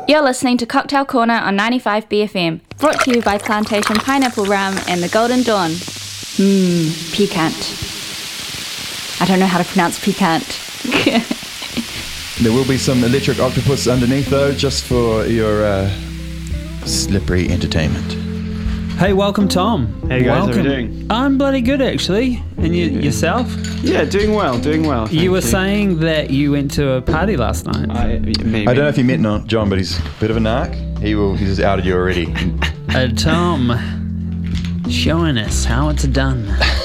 You're listening to Cocktail Corner on 95 BFM, brought to you by Plantation Pineapple Rum and the Golden Dawn. Piquant. I don't know how to pronounce piquant. There will be some electric octopus underneath, though, just for your slippery entertainment. Hey, welcome, Tom. Hey guys, how are you doing? I'm bloody good, actually. And yourself? Yeah, doing well. You were saying that you went to a party last night. Maybe. I don't know if you met John, but he's a bit of a narc. He's outed you already. Tom, showing us how it's done.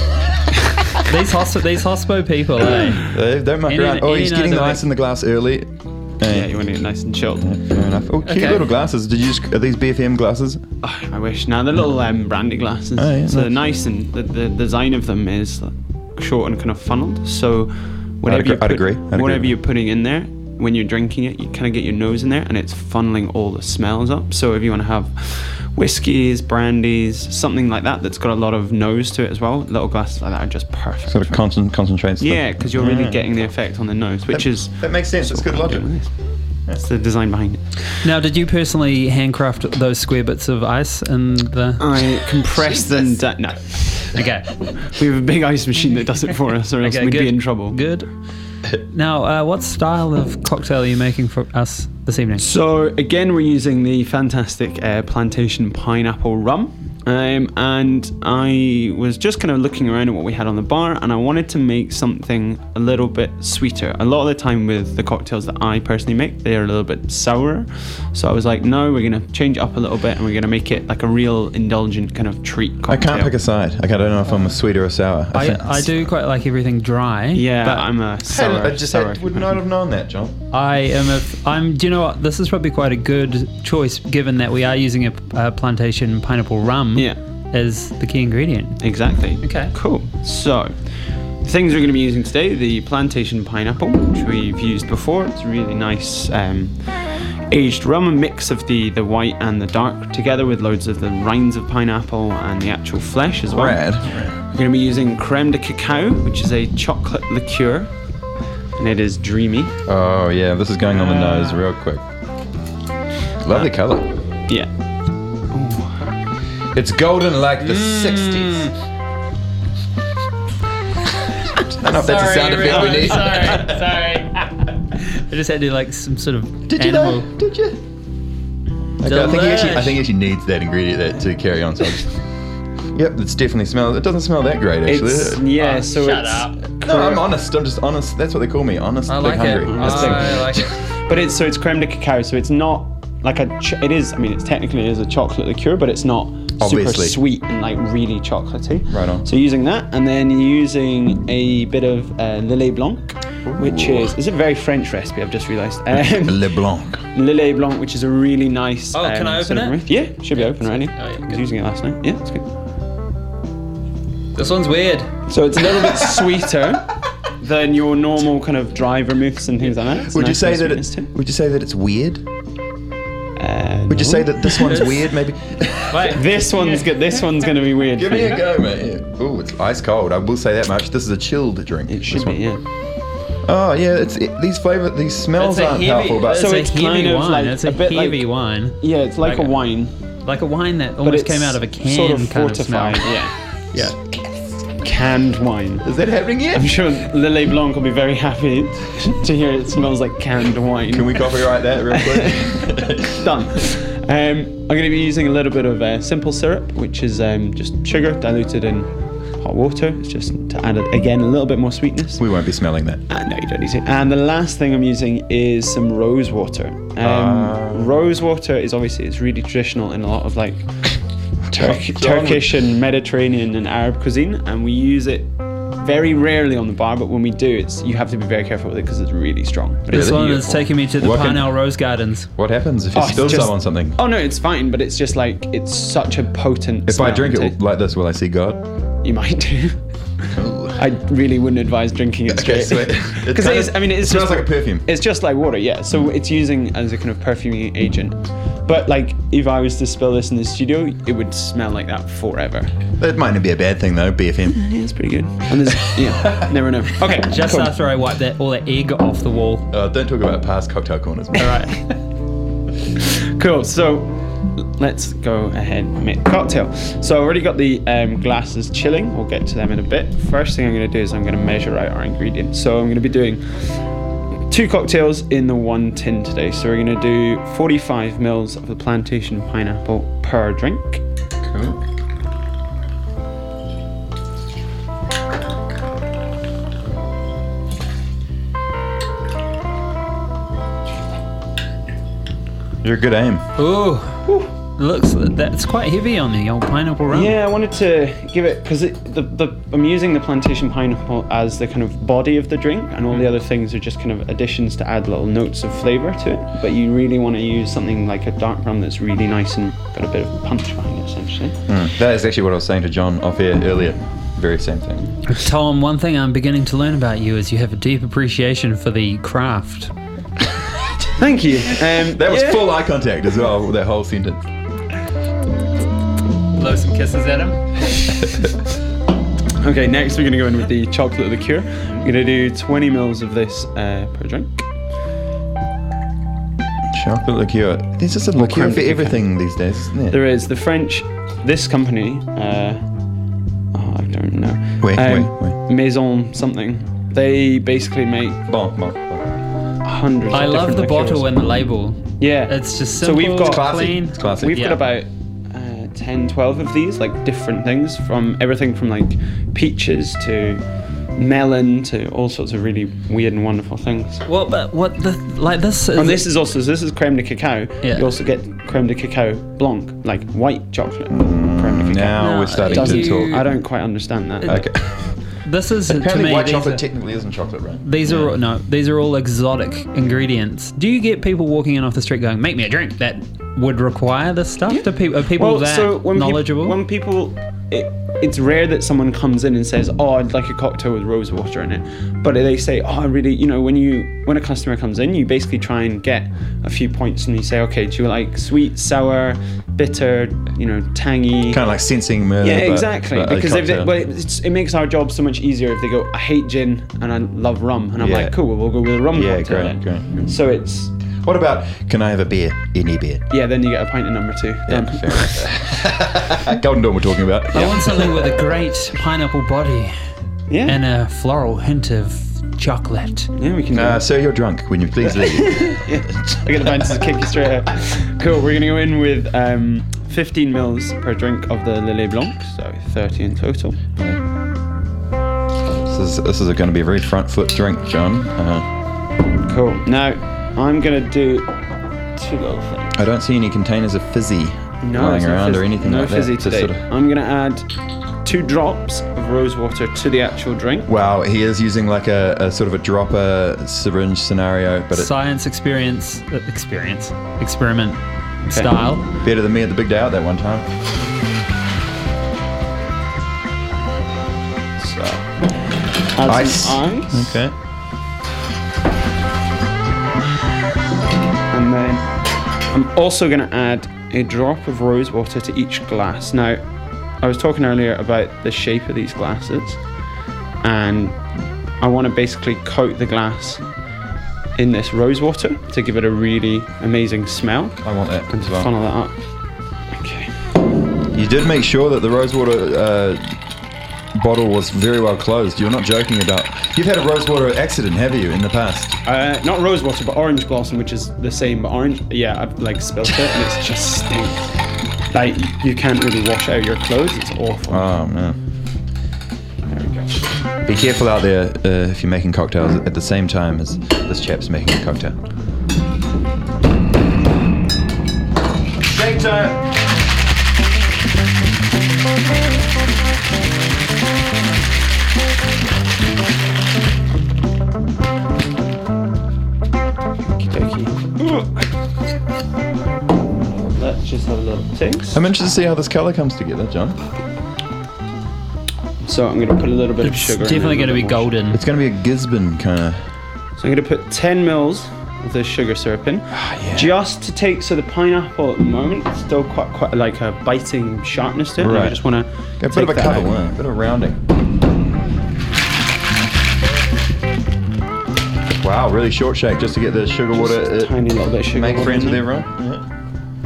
These hospo people, eh? They don't muck around. Oh, he's getting the ice in the glass early. Yeah, you want it nice and chilled. Fair enough. Oh, cute little glasses. Are these BFM glasses? Oh, I wish. Now, the little brandy glasses. Oh, yeah, so they're nice, and the design of them is short and kind of funneled. So whatever you're putting in there, when you're drinking it, you kind of get your nose in there, and it's funneling all the smells up. So if you want to have whiskies, brandies, something like that that's got a lot of nose to it as well, little glasses like that are just perfect. Sort of concentrates. Yeah, because you're really getting the effect on the nose, that makes sense. That's good logic. That's the design behind it. Now, did you personally handcraft those square bits of ice in the... I compressed them down. No. Okay. We have a big ice machine that does it for us, or else we'd be in trouble. Good. Now, what style of cocktail are you making for us this evening? So, again, we're using the fantastic Plantation Pineapple Rum. And I was just kind of looking around at what we had on the bar, and I wanted to make something a little bit sweeter. A lot of the time with the cocktails that I personally make, they are a little bit sourer. So I was like, no, we're going to change it up a little bit, and we're going to make it like a real indulgent kind of treat cocktail. I can't pick a side. I don't know if I'm a sweet or a sour. I do quite like everything dry. Yeah, but I'm a sour. Would not have known that, John. Do you know what? This is probably quite a good choice, given that we are using a Plantation Pineapple Rum. Yeah. As the key ingredient. Exactly. Okay. Cool. So, the things we're going to be using today, the Plantation Pineapple, which we've used before. It's a really nice aged rum, a mix of the white and the dark, together with loads of the rinds of pineapple and the actual flesh as well. Rad. We're going to be using creme de cacao, which is a chocolate liqueur, and it is dreamy. Oh, yeah. This is going on the nose real quick. Lovely colour. Yeah. It's golden like the 60s. I don't know if that's a sound effect we need. Sorry. I just had to like some sort of Did animal. you? Did you? Okay, I think he actually needs that ingredient to carry on. So yep, it's definitely smells. It doesn't smell that great actually. Shut up. No, I'm honest. I'm just honest. That's what they call me. Honest. I like hungry. it. I like it. But it's creme de cacao, so it's not like it is. I mean, it's technically is a chocolate liqueur, but it's not obviously super sweet and like really chocolatey. Right on. So using that, and then using a bit of Lillet Blanc, which is a very French recipe. I've just realised. Le Blanc. Lillet Blanc, which is a really nice. Oh, can I open it? Yeah, should be open already. Oh, yeah, I was using it last night. Yeah, it's good. This one's weird. So it's a little bit sweeter than your normal kind of dry vermouths and things like that. Would you say that it's weird? Would you say that this one's weird? Maybe. Wait, This one's going to be weird. Give for me you. a go, mate. Ooh, it's ice cold. I will say that much. This is a chilled drink. It should be, yeah. Oh yeah, these smells aren't powerful, but So it's it's a heavy kind of wine. like It's a a bit heavy like- wine. Yeah, it's like a wine, Like a wine that but almost it's came out of a can sort of kind of fortified. smell. Yeah, canned wine. is that happening yet? I'm sure Lillet Blanc will be very happy to hear it smells like canned wine. Can we copyright that real quick? Done. I'm going to be using a little bit of simple syrup, which is just sugar diluted in hot water. It's just to add, again, a little bit more sweetness. We won't be smelling that. No, you don't need to. And the last thing I'm using is some rose water. Rose water is it's really traditional in a lot of like Turkish and Mediterranean and Arab cuisine, and we use it very rarely on the bar, but when we do, you have to be very careful with it because it's really strong. But This it's one is beautiful. taking me to the Parnell Rose Gardens. What happens if you Oh, it's spill just- some on something? Oh no, it's fine, but it's just like it's such a potent. If I smell drink to it like this, will I see God? you might do. I really wouldn't advise drinking it Okay, straight. sweet. Because it smells just like a perfume. It's just like water, yeah. So it's using as a kind of perfuming agent. But like, if I was to spill this in the studio, it would smell like that forever. That might not be a bad thing though, BFM. Yeah, it's pretty good. And there's, never know. Okay, Just cool. after I wipe all that egg off the wall. Don't talk about past cocktail corners. All right. Cool. So let's go ahead and make a cocktail. So I already got the glasses chilling. We'll get to them in a bit. First thing I'm going to do is I'm going to measure out our ingredients. So I'm going to be doing 2 cocktails in the 1 tin today. So we're going to do 45 mils of the plantation pineapple per drink. Cool. You're a good aim. Ooh. That's quite heavy on the old pineapple rum. Yeah, I wanted to give it because I'm using the plantation pineapple as the kind of body of the drink, and all the other things are just kind of additions to add little notes of flavour to it. But you really want to use something like a dark rum that's really nice and got a bit of punch behind it, essentially. That is actually what I was saying to John off air earlier. Very same thing. Tom, one thing I'm beginning to learn about you is you have a deep appreciation for the craft. Thank you. That was full eye contact as well, that whole sentence. Blow some kisses at him. Okay, next we're going to go in with the chocolate liqueur. We're going to do 20 mils of this per drink. Chocolate liqueur. There's just a liqueur for everything these days, isn't there? There is. The French, this company, I don't know. Wait. Maison something. They basically make hundreds I of love different the liqueurs. bottle and the label. Yeah. It's just So simple, we've got- clean. It's classic. We've Yeah. got about 10, 12 of these, like different things, from everything from like peaches to melon to all sorts of really weird and wonderful things. What? But what the like this? Is And this is creme de cacao. Yeah. You also get creme de cacao blanc, like white chocolate creme de cacao. Now No, we're starting Doesn't to talk. I don't quite understand that. Okay. This is to Apparently me. white these chocolate are- technically isn't chocolate, right? These are these are all exotic ingredients. Do you get people walking in off the street going, "Make me a drink"? That would require this stuff. Are people that knowledgeable? When people, it's rare that someone comes in and says, "Oh, I'd like a cocktail with rose water in it," but they say, "Oh, I really," when a customer comes in, you basically try and get a few points, and you say, "Okay, do you like sweet, sour, bitter, tangy?" Kind of like sensing murder. Yeah, but- exactly. but a Because cocktail. it makes our job so much easier if they go, "I hate gin and I love rum," and I'm Yeah. like, "Cool, well, we'll go with a rum Yeah, cocktail." great, then. great. So it's What about, can I have a beer? Any beer? yeah. Then you get a pint of number 2. Done. Fair enough. Golden Dawn we're talking about. I want something with a great pineapple body Yeah. and a floral hint of chocolate. Yeah, we can do that. Sir, you're drunk. When you please leave. I get the bounces to kick you straight out. Cool, we're going to go in with 15 mils per drink of the Lillet Blanc, so 30 in total. This is going to be a very front foot drink, John. Cool. Now, I'm going to do 2 little things. I don't see any containers of fizzy lying there's no around or fizz- anything no like that. fizzy Just today. sort of- I'm going to add 2 drops of rose water to the actual drink. Wow, he is using like a sort of a dropper syringe scenario, but it's Science experiment style. better than me at the big day out that one time. So, add Ice. some ice. Okay. And then I'm also going to add a drop of rose water to each glass. Now, I was talking earlier about the shape of these glasses, and I want to basically coat the glass in this rose water to give it a really amazing smell I want that and as to well. funnel that up. Okay. You did make sure that the rosewater bottle was very well closed. You're not joking about. You've had a rosewater accident, have you, in the past? Not rose water, but orange blossom, which is the same, but orange. Yeah, I've like spilt it, and it's just stinks. Like you can't really wash out your clothes. It's awful. Oh no. There we go. Be careful out there if you're making cocktails at the same time as this chap's making a cocktail. Shake time. Let's just have a little taste. I'm interested to see how this colour comes together, John. So I'm going to put a little bit of It's sugar in definitely there, going to be a little more golden. It's going to be a Gisborne kind of. So I'm going to put 10 mils of the sugar syrup in, yeah. just to take. So the pineapple at the moment it's still quite like a biting sharpness to it. and I Right. just want to A bit of a couple, a bit of rounding. Wow, really short shake just to get the sugar water. Tiny little bit of sugar. Make water friends in with there. everyone.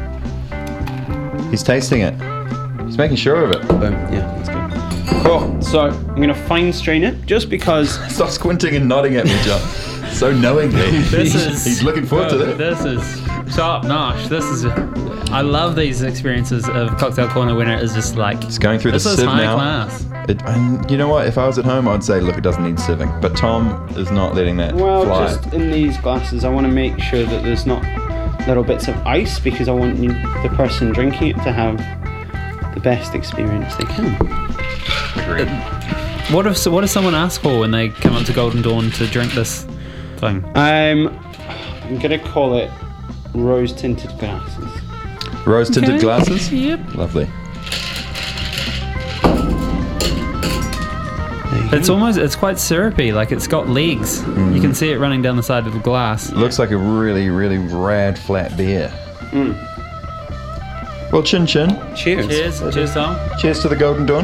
He's tasting it. He's making sure of it. Yeah, that's good. Cool. So I'm going to fine strain it just because. Stop squinting and nodding at me, John. So knowingly. He's looking forward to this. This is top notch. I love these experiences of Cocktail Corner when it is just like. It's going through the this is sieve high now. class. And you know what? If I was at home, I'd say, look, it doesn't need sieving. But Tom is not letting that fly. Just in these glasses, I want to make sure that there's not little bits of ice because I want the person drinking it to have the best experience they can. Agreed. What if someone asks for when they come up to Golden Dawn to drink this thing? I'm gonna call it rose tinted glasses. Rose tinted Okay. glasses? Yep. Lovely. It's quite syrupy, like it's got legs. You can see it running down the side of the glass. It looks like a really, really rad flat beer. Well, chin chin. Cheers. Cheers, Tom. Cheers to the Golden Dawn.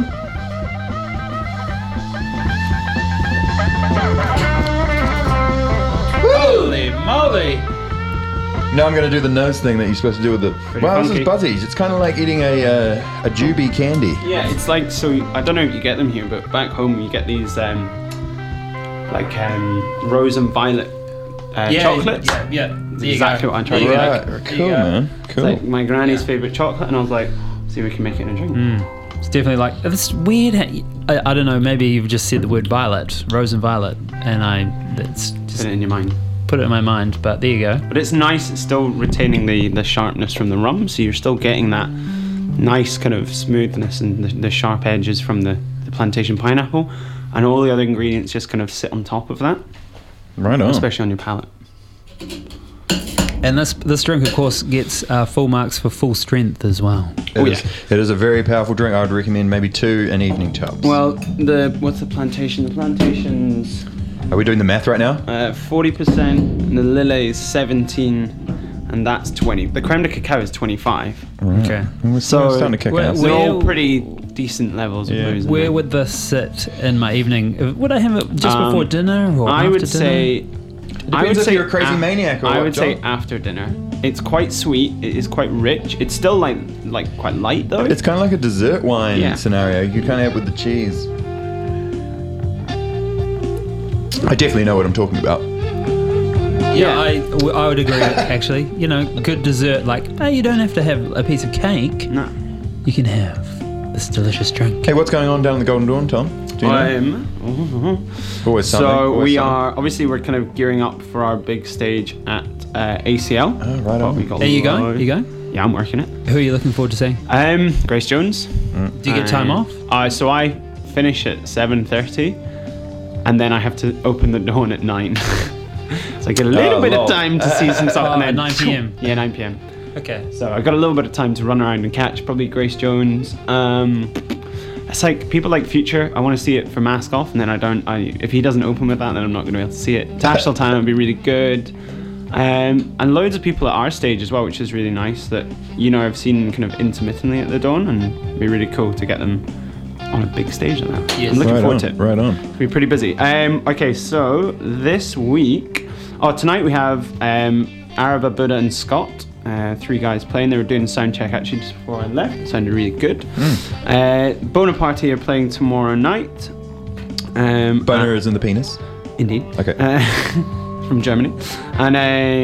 Holy moly! Now I'm going to do the nose thing that you're supposed to do with the... Wow, this is buzzies. It's kind of like eating a Juby candy. Yeah, it's like, so I don't know if you get them here, but back home you get these rose and violet chocolates. Yeah. That's exactly what I'm trying to Right, get. cool, man. Cool. It's like my granny's favourite chocolate, and I was like, see if we can make it in a drink. It's definitely like, it's weird. I don't know, maybe you've just said the word violet, rose and violet, and it's just Put it in your mind. put it in my mind, but there you go. But it's nice, it's still retaining the sharpness from the rum, so you're still getting that nice kind of smoothness and the sharp edges from the plantation pineapple, and all the other ingredients just kind of sit on top of that, Right on. especially on your palate. And this drink, of course, gets full marks for full strength as well. It is a very powerful drink. I would recommend maybe 2 in evening tubs. Well, what's the plantation? The plantation's Are we doing the math right now? 40%, and the Lillet is 17, and that's 20. The creme de cacao is 25. Okay. We're starting to kick ass. They're all Well- pretty decent levels of booze. in Where there. would this sit in my evening? Would I have it just before dinner or I after would dinner? say. Depends if you're a crazy maniac or I what, would say John. after dinner. It's quite sweet. It is quite rich. It's still like quite light though. It's kind of like a dessert wine Yeah. scenario. You kind of have with the cheese. I definitely know what I'm talking about. Yeah, I would agree. Actually, good dessert. Like, you don't have to have a piece of cake. No. You can have this delicious drink. Hey, what's going on down the Golden Dawn, Tom? Do you know? Always something. So always we something. are obviously we're kind of gearing up for our big stage at ACL. Oh, right on. We got Are you going? loads- You going? Yeah, I'm working it. Who are you looking forward to seeing? Grace Jones. Do you get time off? So I finish at 7:30, and then I have to open the Dawn at 9. So I get a little bit lol. of time to see some stuff. Oh, and then 9 p.m. Yeah, 9 p.m. Okay. So I got a little bit of time to run around and catch probably Grace Jones. It's like people like Future. I want to see it for Mask Off, and then if he doesn't open with that, then I'm not going to be able to see it. Tash Sultana would be really good. And loads of people at our stage as well, which is really nice that I've seen kind of intermittently at the Dawn, and it'd be really cool to get them on a big stage like that. Yes. I'm looking Right forward on, to it. right on. It'll be pretty busy. Okay, so this week, tonight we have Araba, Buddha, and Scott. 3 guys playing. They were doing sound check actually just before I left. It sounded really good. Bonaparte are playing tomorrow night. Boner is in the penis. Indeed. Okay. From Germany. And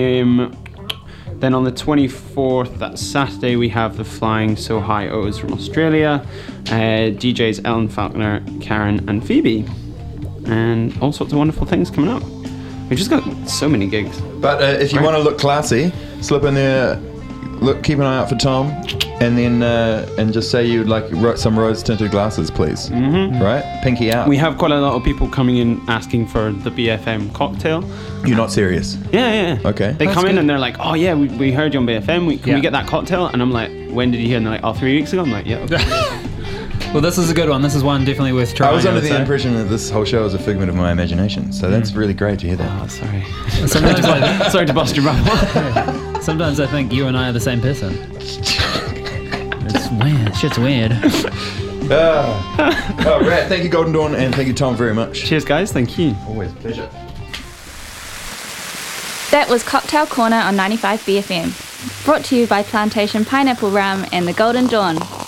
then on the 24th, that's Saturday, we have the Flying So High O's from Australia. DJs Ellen Falconer, Karen, and Phoebe. And all sorts of wonderful things coming up. We've just got so many gigs. But if you want to look classy, slip in there. Keep an eye out for Tom, and then and just say you'd like some rose tinted glasses, please. Mm-hmm. Right, pinky out. We have quite a lot of people coming in asking for the BFM cocktail. You're not serious. Yeah. Okay. They That's come in good. and they're like, oh yeah, we heard you on BFM. Can Yeah. we get that cocktail? And I'm like, when did you hear? And they're like, 3 weeks ago. I'm like, yeah. Okay. Well, this is a good one. This is one definitely worth trying. I was under would the say. impression that this whole show is a figment of my imagination, so that's really great to hear that. Oh, sorry. Sometimes, Sorry to bust your bubble. sometimes I think you and I are the same person. It's weird. Shit's weird. Right, thank you, Golden Dawn, and thank you, Tom, very much. Cheers, guys. Thank you. Always a pleasure. That was Cocktail Corner on 95 BFM. Brought to you by Plantation Pineapple Rum and the Golden Dawn.